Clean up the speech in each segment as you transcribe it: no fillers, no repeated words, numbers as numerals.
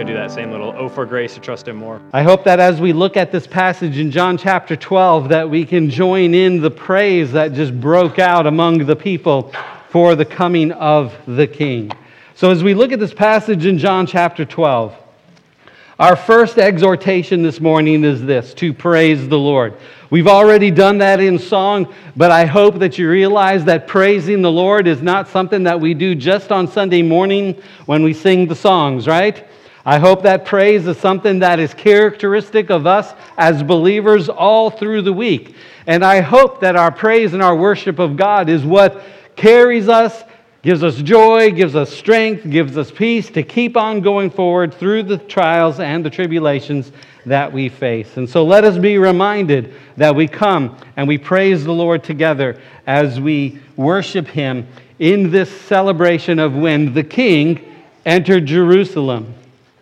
could do that same little "Oh, for grace to trust Him more." I hope that as we look at this passage in John chapter 12, that we can join in the praise that just broke out among the people for the coming of the King. So as we look at this passage in John chapter 12, our first exhortation this morning is this: to praise the Lord. We've already done that in song, but I hope that you realize that praising the Lord is not something that we do just on Sunday morning when we sing the songs, right? I hope that praise is something that is characteristic of us as believers all through the week. And I hope that our praise and our worship of God is what carries us, gives us joy, gives us strength, gives us peace to keep on going forward through the trials and the tribulations that we face. And so let us be reminded that we come and we praise the Lord together as we worship Him in this celebration of when the King entered Jerusalem.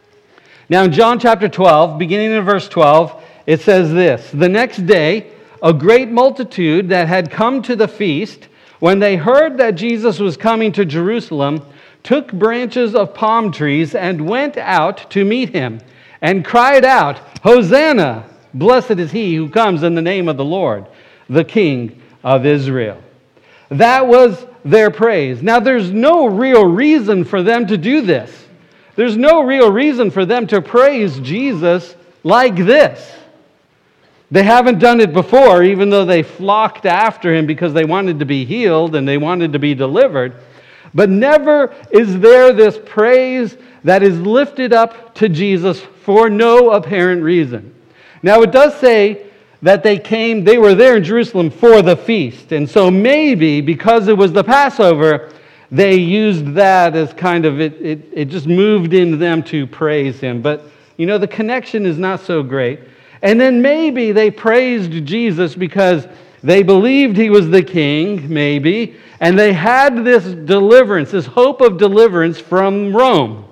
Now in John chapter 12, beginning in verse 12, it says this: "The next day, a great multitude that had come to the feast, when they heard that Jesus was coming to Jerusalem, took branches of palm trees and went out to meet Him, and cried out, 'Hosanna! Blessed is He who comes in the name of the Lord, the King of Israel.'" That was their praise. Now, there's no real reason for them to do this. There's no real reason for them to praise Jesus like this. They haven't done it before, even though they flocked after Him because they wanted to be healed and they wanted to be delivered. But never is there this praise that is lifted up to Jesus for no apparent reason. Now, it does say that they were there in Jerusalem for the feast. And so maybe because it was the Passover, they used that as kind of, it just moved into them to praise Him. But, the connection is not so great. And then maybe they praised Jesus because they believed He was the King, maybe, and they had this deliverance, this hope of deliverance from Rome.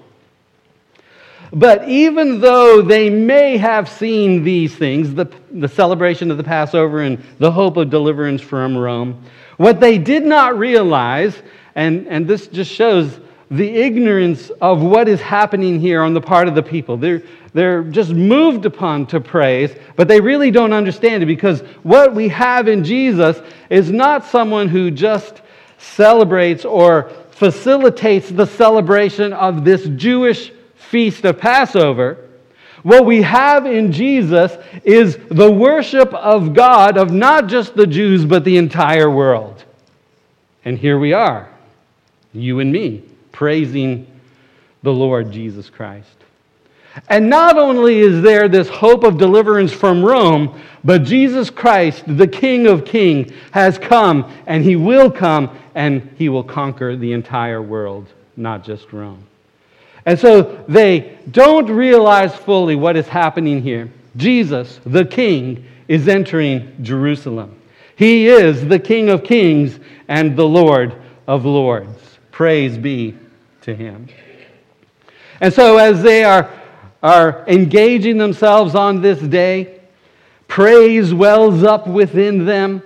But even though they may have seen these things, the celebration of the Passover and the hope of deliverance from Rome, what they did not realize, and this just shows the ignorance of what is happening here on the part of the people. They're just moved upon to praise, but they really don't understand it, because what we have in Jesus is not someone who just celebrates or facilitates the celebration of this Jewish feast of Passover. What we have in Jesus is the worship of God of not just the Jews, but the entire world. And here we are, you and me, praising the Lord Jesus Christ. And not only is there this hope of deliverance from Rome, but Jesus Christ, the King of Kings, has come, and He will come, and He will conquer the entire world, not just Rome. And so they don't realize fully what is happening here. Jesus, the King, is entering Jerusalem. He is the King of Kings and the Lord of Lords. Praise be to Him. And so as they are engaging themselves on this day, praise wells up within them,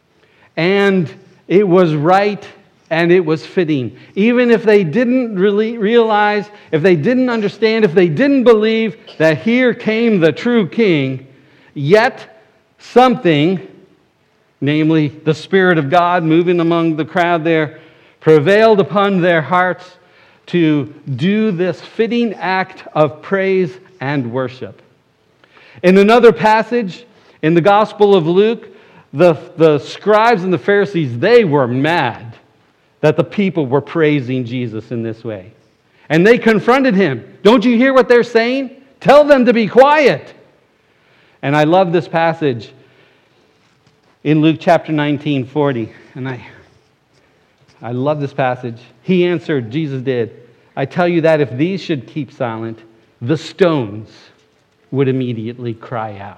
and it was right and it was fitting. Even if they didn't really realize, if they didn't understand, if they didn't believe that here came the true King, yet something, namely the Spirit of God moving among the crowd there, prevailed upon their hearts to do this fitting act of praise and worship. In another passage, in the Gospel of Luke, the scribes and the Pharisees, they were mad that the people were praising Jesus in this way. And they confronted Him. Don't you hear what they're saying? Tell them to be quiet. And I love this passage in Luke chapter 19:40. And I love this passage. He answered, Jesus did, "I tell you that if these should keep silent, the stones would immediately cry out."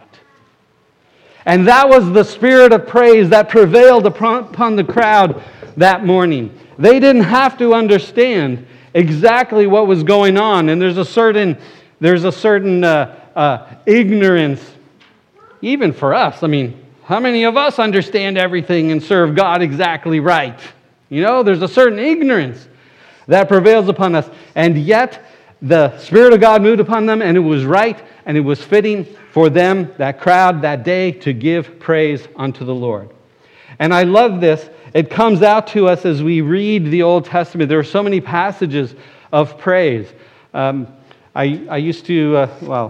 And that was the spirit of praise that prevailed upon the crowd that morning. They didn't have to understand exactly what was going on, and there's a certain ignorance, even for us. I mean, how many of us understand everything and serve God exactly right? There's a certain ignorance that prevails upon us, and yet the Spirit of God moved upon them, and it was right, and it was fitting for them, that crowd, that day, to give praise unto the Lord. And I love this. It comes out to us as we read the Old Testament. There are so many passages of praise. I used to,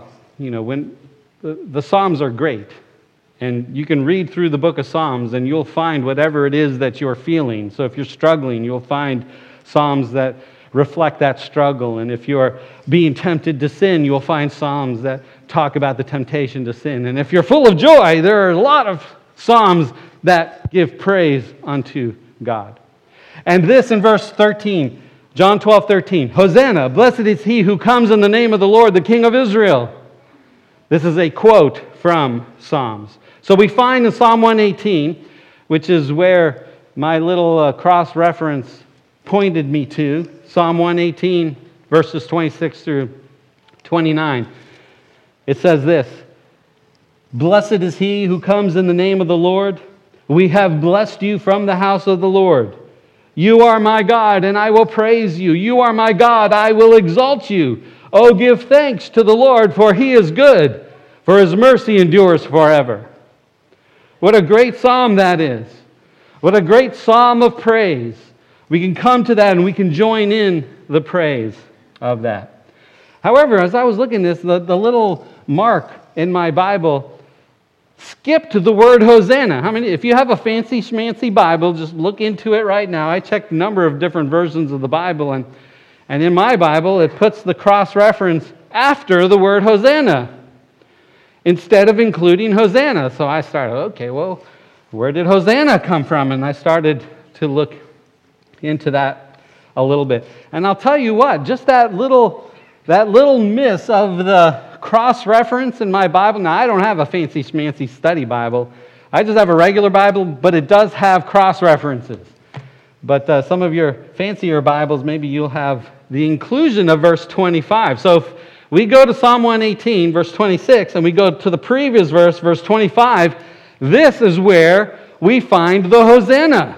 when the Psalms are great. And you can read through the book of Psalms and you'll find whatever it is that you're feeling. So if you're struggling, you'll find Psalms that reflect that struggle. And if you're being tempted to sin, you'll find Psalms that talk about the temptation to sin. And if you're full of joy, there are a lot of Psalms that give praise unto God. And this in verse 13, John 12:13, Hosanna, blessed is he who comes in the name of the Lord, the King of Israel. This is a quote from Psalms. So we find in Psalm 118, which is where my little cross-reference pointed me to, Psalm 118, verses 26 through 29. It says this, Blessed is he who comes in the name of the Lord. We have blessed you from the house of the Lord. You are my God, and I will praise you. You are my God, I will exalt you. Oh, give thanks to the Lord, for he is good, for his mercy endures forever. What a great psalm that is. What a great psalm of praise. We can come to that and we can join in the praise of that. However, as I was looking at this, the little mark in my Bible skipped the word Hosanna. How many? If you have a fancy schmancy Bible, just look into it right now. I checked a number of different versions of the Bible, and in my Bible, it puts the cross-reference after the word Hosanna instead of including Hosanna. So I started, okay, well, where did Hosanna come from? And I started to look into that a little bit. And I'll tell you what, just that little miss of the cross-reference in my Bible. Now, I don't have a fancy schmancy study Bible. I just have a regular Bible, but it does have cross-references. But some of your fancier Bibles, maybe you'll have the inclusion of verse 25. So if we go to Psalm 118, verse 26, and we go to the previous verse, verse 25, this is where we find the Hosanna.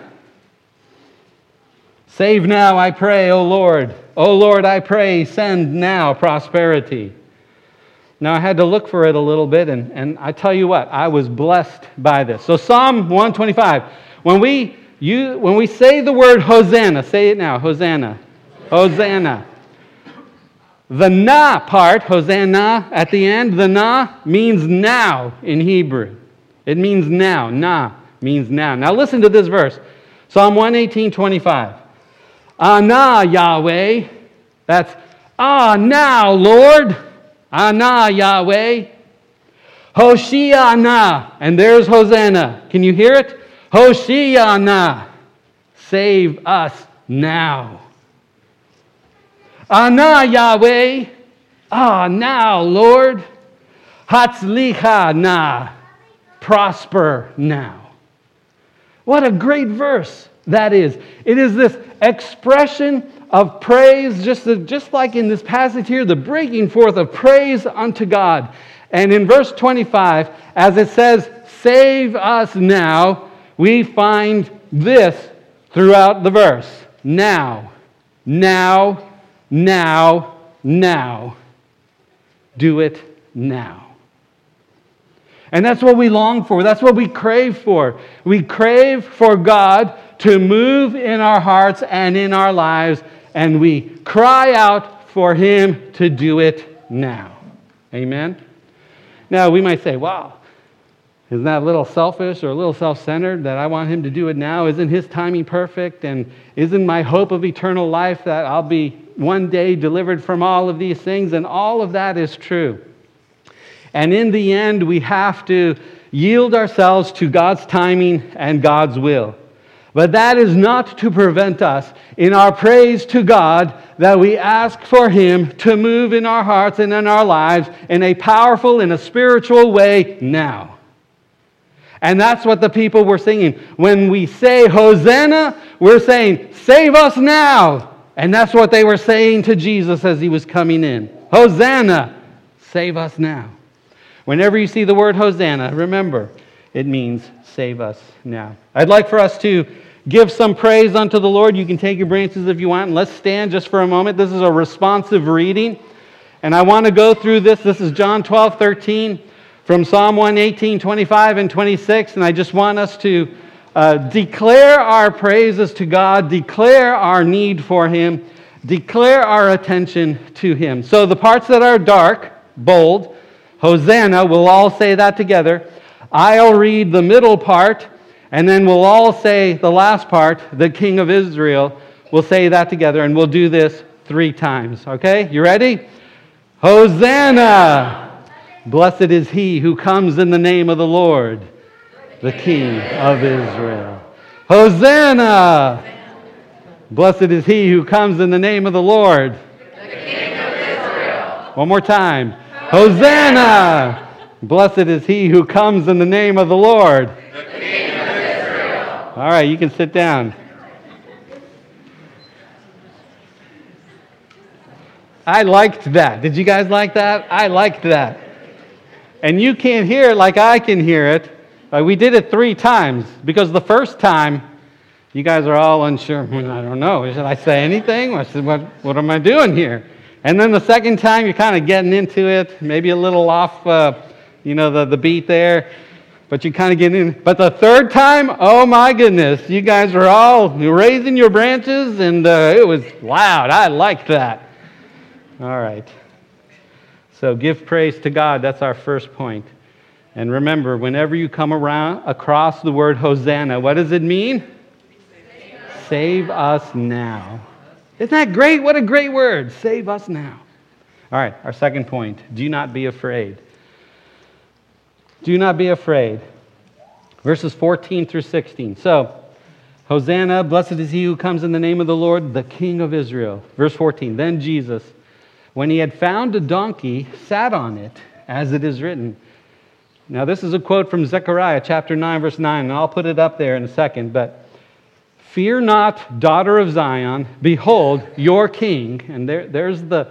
Save now, I pray, O Lord. O Lord, I pray, send now prosperity. Now, I had to look for it a little bit, and I tell you what, I was blessed by this. So Psalm 125, when we say the word Hosanna, say it now, Hosanna, Hosanna. The na part, Hosanna, at the end, the na means now in Hebrew. It means now. Na means now. Now listen to this verse. Psalm 118:25. Ana Yahweh. That's now, Lord. Ana Yahweh. Hoshiana. And there's Hosanna. Can you hear it? Hoshiana. Save us now. Ana Yahweh, now, Lord. Hatzlicha na, prosper now. What a great verse that is. It is this expression of praise, just like in this passage here, the breaking forth of praise unto God. And in verse 25, as it says, save us now, we find this throughout the verse. Now, now, now, now. Do it now. And that's what we long for. That's what we crave for. We crave for God to move in our hearts and in our lives, and we cry out for Him to do it now. Amen? Now, we might say, wow, isn't that a little selfish or a little self-centered that I want Him to do it now? Isn't His timing perfect? And isn't my hope of eternal life that I'll be one day delivered from all of these things? And all of that is true. And in the end, we have to yield ourselves to God's timing and God's will. But that is not to prevent us in our praise to God that we ask for Him to move in our hearts and in our lives in a powerful, in a spiritual way now. And that's what the people were singing. When we say Hosanna, we're saying, save us now. And that's what they were saying to Jesus as He was coming in. Hosanna, save us now. Whenever you see the word Hosanna, remember, it means save us now. I'd like for us to give some praise unto the Lord. You can take your branches if you want, and let's stand just for a moment. This is a responsive reading. And I want to go through this. This is John 12:13 from Psalm 118, 25 and 26. And I just want us to declare our praises to God, declare our need for Him, declare our attention to Him. So the parts that are dark, bold, Hosanna, we'll all say that together. I'll read the middle part, and then we'll all say the last part, the King of Israel. We'll say that together, and we'll do this 3 times. Okay? You ready? Hosanna! Blessed is he who comes in the name of the Lord, the King of Israel. Hosanna! Blessed is he who comes in the name of the Lord, the King of Israel. One more time. Hosanna! Blessed is he who comes in the name of the Lord, the King of Israel. All right, you can sit down. I liked that. Did you guys like that? I liked that. And you can't hear it like I can hear it. We did it 3 times because the first time you guys are all unsure. I don't know. Should I say anything? What am I doing here? And then the second time you're kind of getting into it, maybe a little off, the beat there, but you kind of get in. But the third time, oh my goodness, you guys were all raising your branches, and it was loud. I liked that. All right. So give praise to God. That's our first point. And remember, whenever you come across the word Hosanna, what does it mean? Save us now. Isn't that great? What a great word. Save us now. All right, our second point. Do not be afraid. Do not be afraid. Verses 14 through 16. So, Hosanna, blessed is he who comes in the name of the Lord, the King of Israel. Verse 14. Then Jesus, when he had found a donkey, sat on it, as it is written. Now, this is a quote from Zechariah chapter 9, verse 9, and I'll put it up there in a second, but fear not, daughter of Zion, behold, your king. And there's the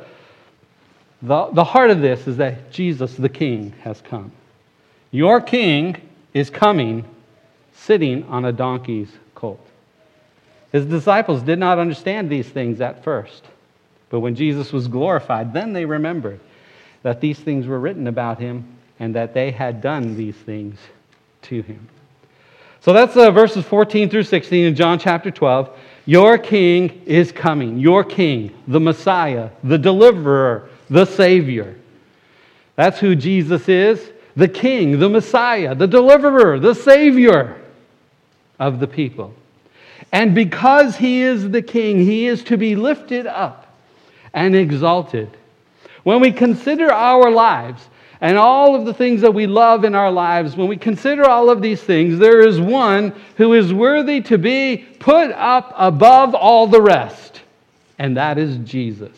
heart of this is that Jesus, the king, has come. Your king is coming, sitting on a donkey's colt. His disciples did not understand these things at first. But when Jesus was glorified, then they remembered that these things were written about him and that they had done these things to him. So that's verses 14 through 16 in John chapter 12. Your king is coming. Your king, the Messiah, the deliverer, the Savior. That's who Jesus is. The king, the Messiah, the deliverer, the Savior of the people. And because he is the king, he is to be lifted up and exalted. When we consider our lives and all of the things that we love in our lives, when we consider all of these things, there is one who is worthy to be put up above all the rest, and that is Jesus.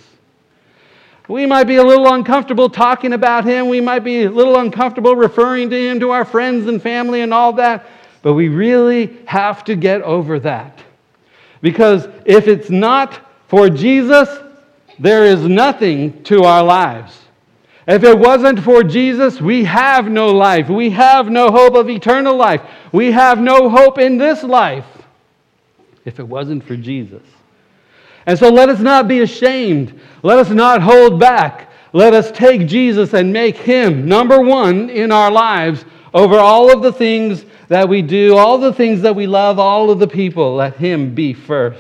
We might be a little uncomfortable talking about him. We might be a little uncomfortable referring to him to our friends and family and all that, but we really have to get over that. Because if it's not for Jesus, there is nothing to our lives. If it wasn't for Jesus, we have no life. We have no hope of eternal life. We have no hope in this life if it wasn't for Jesus. And so let us not be ashamed. Let us not hold back. Let us take Jesus and make him number one in our lives over all of the things that we do, all the things that we love, all of the people. Let him be first.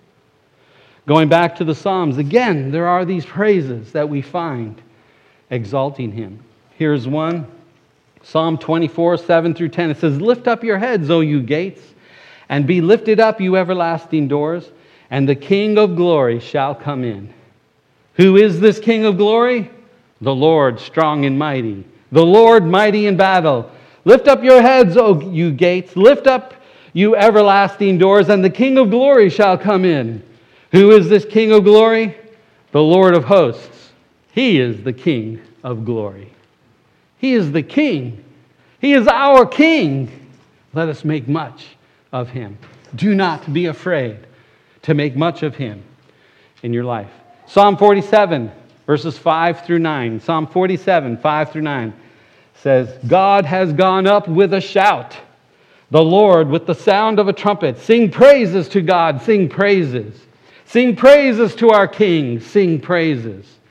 Going back to the Psalms, again, there are these praises that we find exalting him. Here's one, Psalm 24, 7 through 10. It says, lift up your heads, O you gates, and be lifted up, you everlasting doors, and the King of glory shall come in. Who is this King of glory? The Lord strong and mighty, the Lord mighty in battle. Lift up your heads, O you gates, lift up, you everlasting doors, and the King of glory shall come in. Who is this King of glory? The Lord of hosts. He is the King of glory. He is the King. He is our King. Let us make much of him. Do not be afraid to make much of him in your life. Psalm 47, verses 5 through 9. Psalm 47, 5 through 9 says, God has gone up with a shout, the Lord with the sound of a trumpet. Sing praises to God, sing praises. Sing praises to our King, sing praises.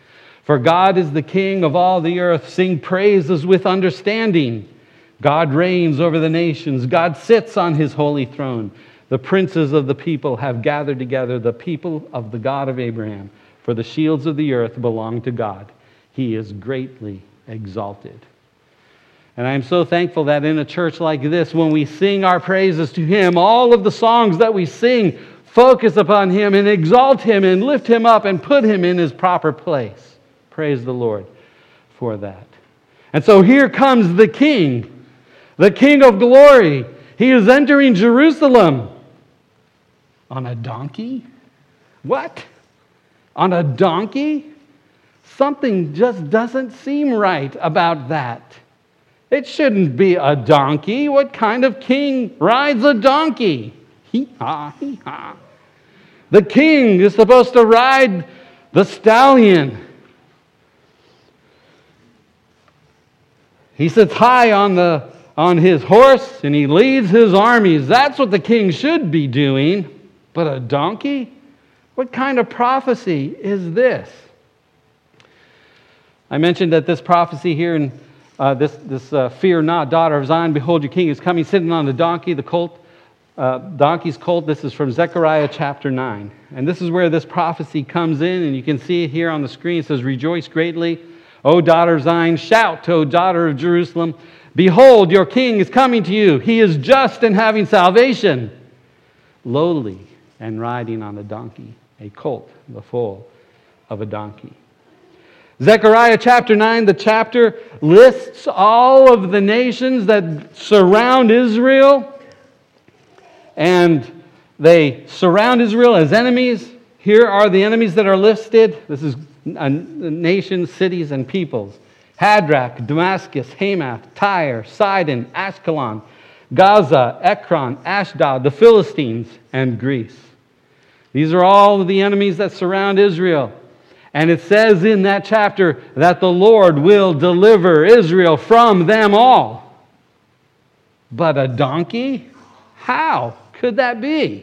For God is the King of all the earth. Sing praises with understanding. God reigns over the nations. God sits on his holy throne. The princes of the people have gathered together, the people of the God of Abraham. For the shields of the earth belong to God. He is greatly exalted. And I am so thankful that in a church like this, when we sing our praises to him, all of the songs that we sing focus upon him and exalt him and lift him up and put him in his proper place. Praise the Lord for that. And so here comes the King of glory. He is entering Jerusalem on a donkey. What? On a donkey? Something just doesn't seem right about that. It shouldn't be a donkey. What kind of king rides a donkey? Hee-haw, hee-haw. The king is supposed to ride the stallion. He sits high on his horse and he leads his armies. That's what the king should be doing. But a donkey? What kind of prophecy is this? I mentioned that this prophecy here in this fear not, daughter of Zion, behold your king is coming, sitting on the donkey, the colt, donkey's colt. This is from Zechariah chapter 9. And this is where this prophecy comes in, and you can see it here on the screen. It says, rejoice greatly, O daughter of Zion. Shout, O daughter of Jerusalem. Behold, your king is coming to you. He is just and having salvation, lowly and riding on a donkey, a colt, the foal of a donkey. Zechariah chapter 9, the chapter lists all of the nations that surround Israel, and they surround Israel as enemies. Here are the enemies that are listed. This is nations, cities, and peoples. Hadrach, Damascus, Hamath, Tyre, Sidon, Ashkelon, Gaza, Ekron, Ashdod, the Philistines, and Greece. These are all of the enemies that surround Israel. And it says in that chapter that the Lord will deliver Israel from them all. But a donkey? How could that be?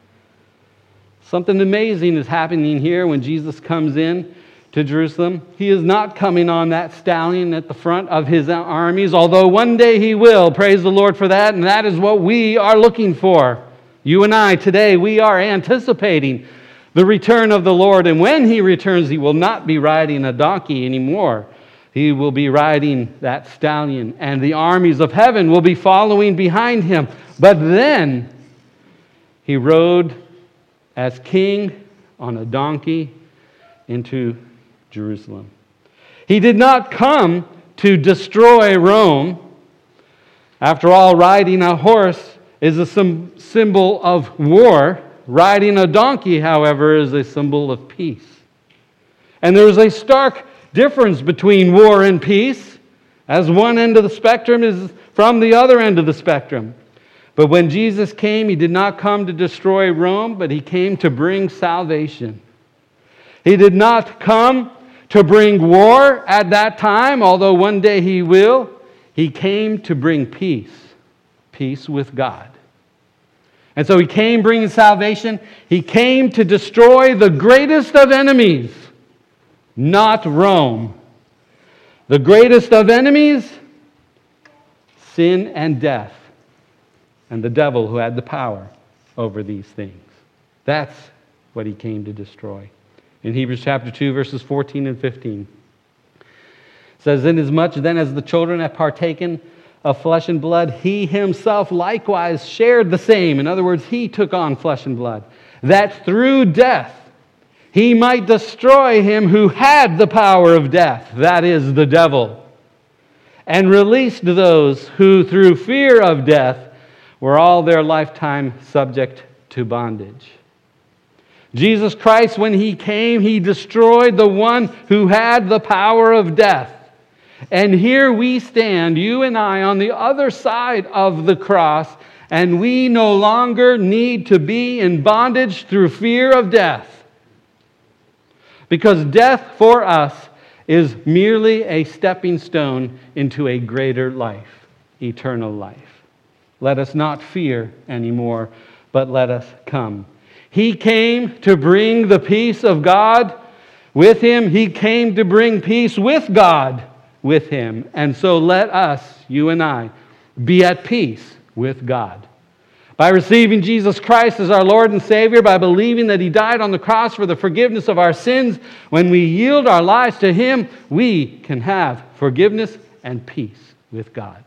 Something amazing is happening here when Jesus comes in to Jerusalem. He is not coming on that stallion at the front of his armies, although one day he will. Praise the Lord for that, and that is what we are looking for. You and I today, we are anticipating the return of the Lord, and when he returns, he will not be riding a donkey anymore. He will be riding that stallion, and the armies of heaven will be following behind him. But then he rode as king on a donkey into Jerusalem. He did not come to destroy Rome. After all, riding a horse is a symbol of war. Riding a donkey, however, is a symbol of peace. And there is a stark difference between war and peace, as one end of the spectrum is from the other end of the spectrum. But when Jesus came, he did not come to destroy Rome, but he came to bring salvation. He did not come to bring war at that time, although one day he will. He came to bring peace, peace with God. And so he came bringing salvation. He came to destroy the greatest of enemies, not Rome. The greatest of enemies, sin and death, and the devil who had the power over these things. That's what he came to destroy. In Hebrews chapter 2, verses 14 and 15, it says, inasmuch then as the children have partaken of flesh and blood, he himself likewise shared the same. In other words, he took on flesh and blood, that through death he might destroy him who had the power of death, that is, the devil, and released those who through fear of death were all their lifetime subject to bondage. Jesus Christ, when he came, he destroyed the one who had the power of death. And here we stand, you and I, on the other side of the cross, and we no longer need to be in bondage through fear of death. Because death for us is merely a stepping stone into a greater life, eternal life. Let us not fear anymore, but let us come. He came to bring the peace of God With him, he came to bring peace with God with him. And so let us, you and I, be at peace with God. By receiving Jesus Christ as our Lord and Savior, by believing that he died on the cross for the forgiveness of our sins, when we yield our lives to him, we can have forgiveness and peace with God.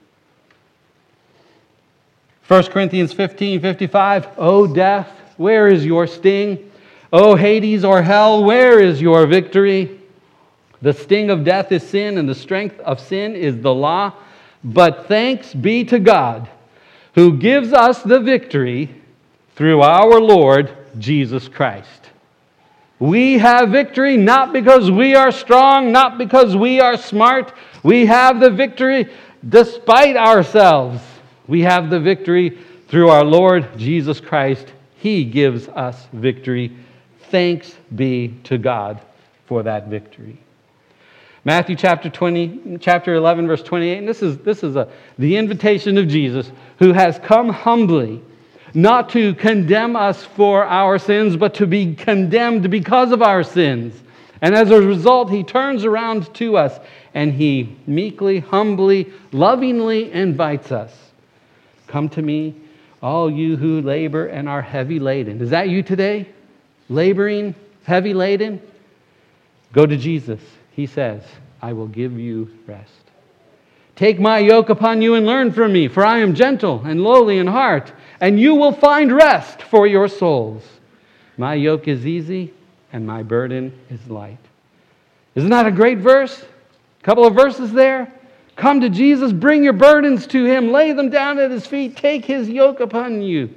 1 Corinthians 15:55, O death, where is your sting? O Hades or hell, where is your victory? The sting of death is sin, and the strength of sin is the law. But thanks be to God, who gives us the victory through our Lord Jesus Christ. We have victory not because we are strong, not because we are smart. We have the victory despite ourselves. We have the victory through our Lord Jesus Christ. He gives us victory. Thanks be to God for that victory. Matthew chapter 11, verse 28, and this is the invitation of Jesus, who has come humbly, not to condemn us for our sins, but to be condemned because of our sins. And as a result, he turns around to us, and he meekly, humbly, lovingly invites us. Come to me, all you who labor and are heavy laden. Is that you today? Laboring, heavy laden? Go to Jesus. He says, I will give you rest. Take my yoke upon you and learn from me, for I am gentle and lowly in heart, and you will find rest for your souls. My yoke is easy and my burden is light. Isn't that a great verse? A couple of verses there. Come to Jesus, bring your burdens to him, lay them down at his feet, take his yoke upon you.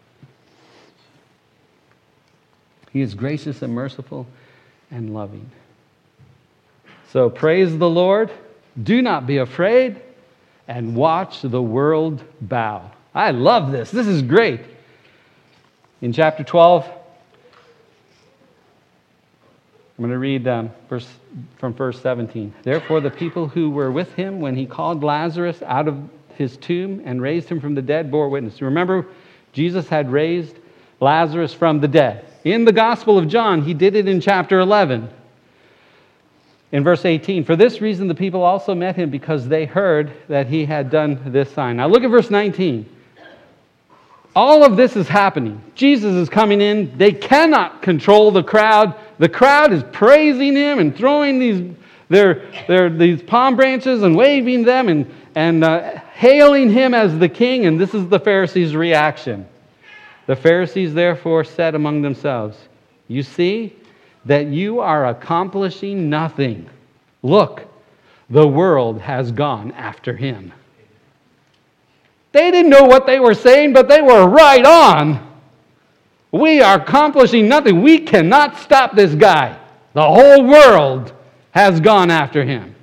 He is gracious and merciful and loving. So praise the Lord, do not be afraid, and watch the world bow. I love this. This is great. In chapter 12, I'm going to read from verse 17. Therefore the people who were with him when he called Lazarus out of his tomb and raised him from the dead bore witness. Remember, Jesus had raised Lazarus from the dead. In the Gospel of John, he did it in chapter 11. In verse 18, for this reason the people also met him, because they heard that he had done this sign. Now look at verse 19. All of this is happening. Jesus is coming in. They cannot control the crowd. The crowd is praising him and throwing these palm branches and waving them and hailing him as the king. And this is the Pharisees' reaction. The Pharisees therefore said among themselves, you see that you are accomplishing nothing. Look, the world has gone after him. They didn't know what they were saying, but they were right on. We are accomplishing nothing. We cannot stop this guy. The whole world has gone after him.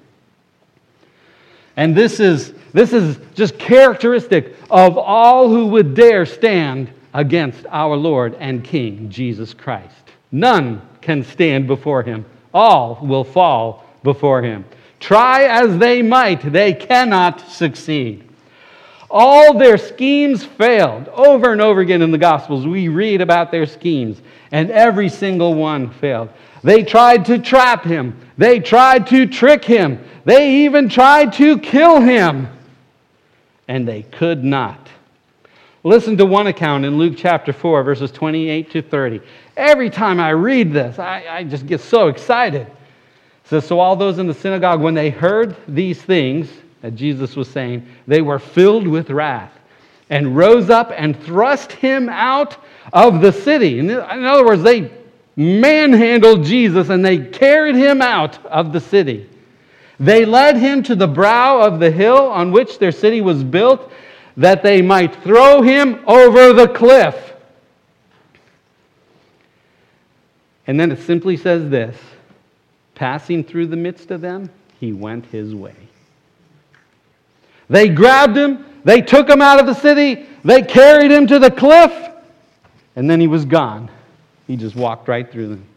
And this is just characteristic of all who would dare stand against our Lord and King, Jesus Christ. None can stand before him. All will fall before him. Try as they might, they cannot succeed. All their schemes failed. Over and over again in the Gospels, we read about their schemes, and every single one failed. They tried to trap him. They tried to trick him. They even tried to kill him, and they could not. Listen to one account in Luke chapter 4, verses 28 to 30. Every time I read this, I just get so excited. It says, so all those in the synagogue, when they heard these things that Jesus was saying, they were filled with wrath and rose up and thrust him out of the city. In other words, they manhandled Jesus and they carried him out of the city. They led him to the brow of the hill on which their city was built, that they might throw him over the cliff. And then it simply says this, passing through the midst of them, he went his way. They grabbed him, they took him out of the city, they carried him to the cliff, and then he was gone. He just walked right through them.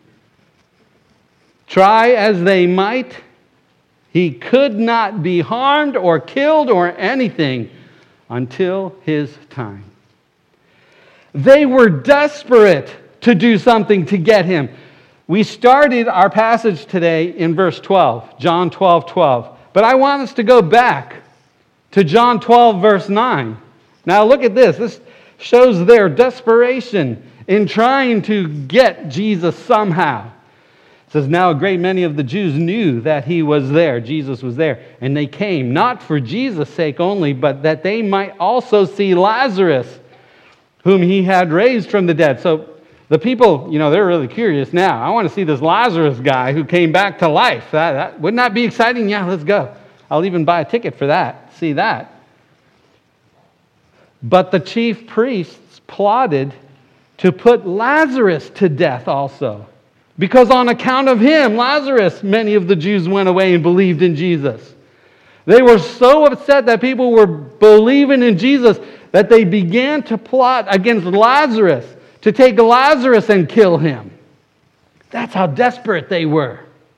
Try as they might, he could not be harmed or killed or anything until his time. They were desperate to do something to get him. We started our passage today in verse 12, John 12:12. But I want us to go back to John 12, verse 9. Now look at this. This shows their desperation in trying to get Jesus somehow. It says, now a great many of the Jews knew that he was there, Jesus was there, and they came, not for Jesus' sake only, but that they might also see Lazarus, whom he had raised from the dead. So the people, they're really curious now. I want to see this Lazarus guy who came back to life. Wouldn't that be exciting? Yeah, let's go. I'll even buy a ticket for that. See that. But the chief priests plotted to put Lazarus to death also. Because on account of him, Lazarus, many of the Jews went away and believed in Jesus. They were so upset that people were believing in Jesus that they began to plot against Lazarus, to take Lazarus and kill him. That's how desperate they were.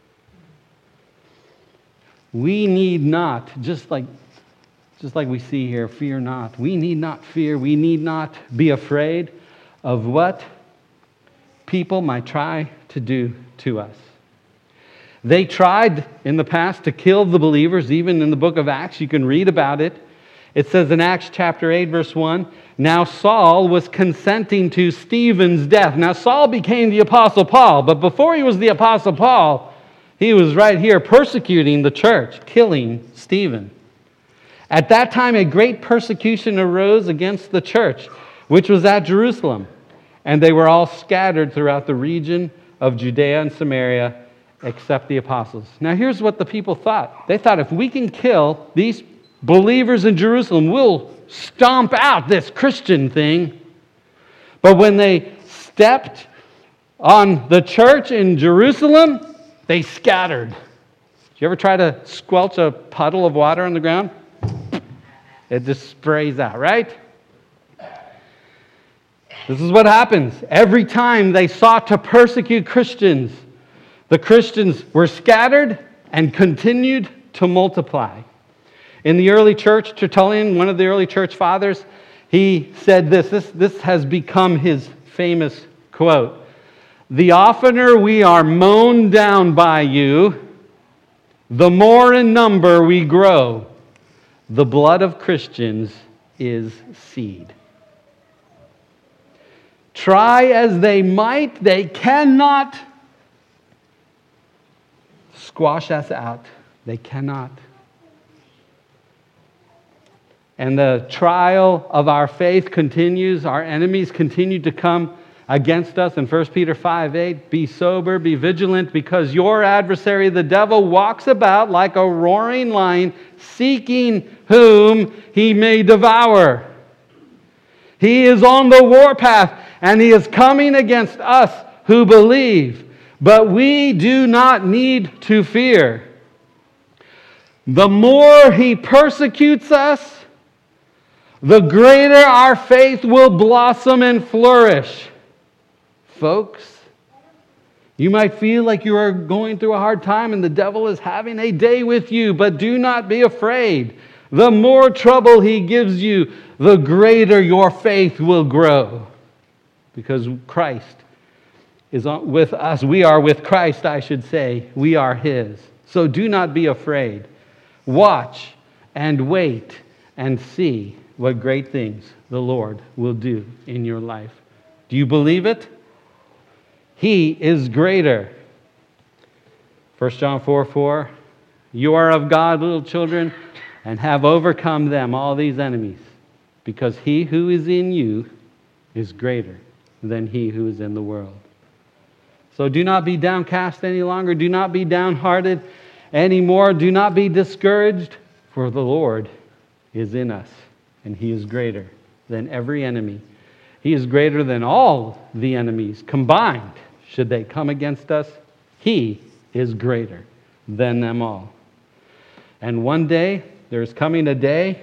We need not, just like we see here, fear not. We need not fear. We need not be afraid of what people might try to do to us. They tried in the past to kill the believers. Even in the book of Acts, you can read about it. It says in Acts chapter 8, verse 1, now Saul was consenting to Stephen's death. Now Saul became the Apostle Paul, but before he was the Apostle Paul, he was right here persecuting the church, killing Stephen. At that time, a great persecution arose against the church, which was at Jerusalem. And they were all scattered throughout the region of Judea and Samaria, except the apostles. Now here's what the people thought. They thought, if we can kill these believers in Jerusalem, we'll stomp out this Christian thing. But when they stepped on the church in Jerusalem, they scattered. Did you ever try to squelch a puddle of water on the ground? It just sprays out, right? This is what happens. Every time they sought to persecute Christians, the Christians were scattered and continued to multiply. In the early church, Tertullian, one of the early church fathers, he said this has become his famous quote. The oftener we are mown down by you, the more in number we grow. The blood of Christians is seed. Try as they might, they cannot squash us out. They cannot. And the trial of our faith continues. Our enemies continue to come against us. In 1 Peter 5:8, be sober, be vigilant, because your adversary, the devil, walks about like a roaring lion, seeking whom he may devour. He is on the warpath, and he is coming against us who believe. But we do not need to fear. The more he persecutes us, the greater our faith will blossom and flourish. Folks, you might feel like you are going through a hard time and the devil is having a day with you, but do not be afraid. The more trouble he gives you, the greater your faith will grow. Because Christ is with us. We are with Christ, I should say. We are his. So do not be afraid. Watch and wait and see what great things the Lord will do in your life. Do you believe it? He is greater. 1 John 4:4, you are of God, little children, and have overcome them, all these enemies, because he who is in you is greater than he who is in the world. So do not be downcast any longer. Do not be downhearted anymore. Do not be discouraged, for the Lord is in us, and he is greater than every enemy. He is greater than all the enemies combined. Should they come against us, he is greater than them all. And one day, there's coming a day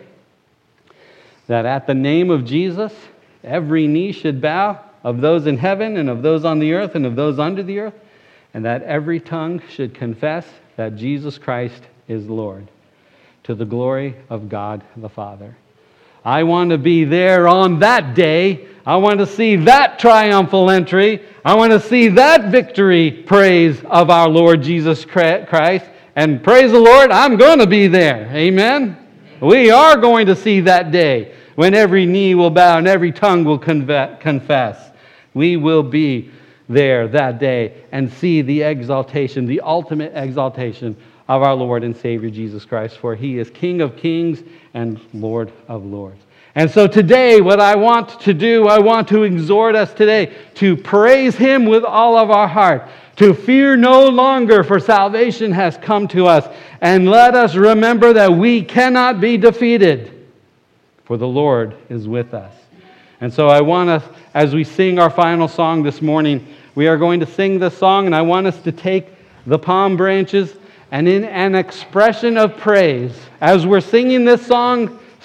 that at the name of Jesus, every knee should bow, of those in heaven and of those on the earth and of those under the earth, and that every tongue should confess that Jesus Christ is Lord, to the glory of God the Father. I want to be there on that day. I want to see that triumphal entry. I want to see that victory praise of our Lord Jesus Christ. And praise the Lord, I'm going to be there. Amen? We are going to see that day when every knee will bow and every tongue will confess. We will be there that day and see the exaltation, the ultimate exaltation of our Lord and Savior Jesus Christ, for He is King of kings and Lord of lords. And so today, what I want to do, I want to exhort us today to praise Him with all of our heart, to fear no longer, for salvation has come to us. And let us remember that we cannot be defeated, for the Lord is with us. And so I want us, as we sing our final song this morning, we are going to sing this song, and I want us to take the palm branches and in an expression of praise, as we're singing this song,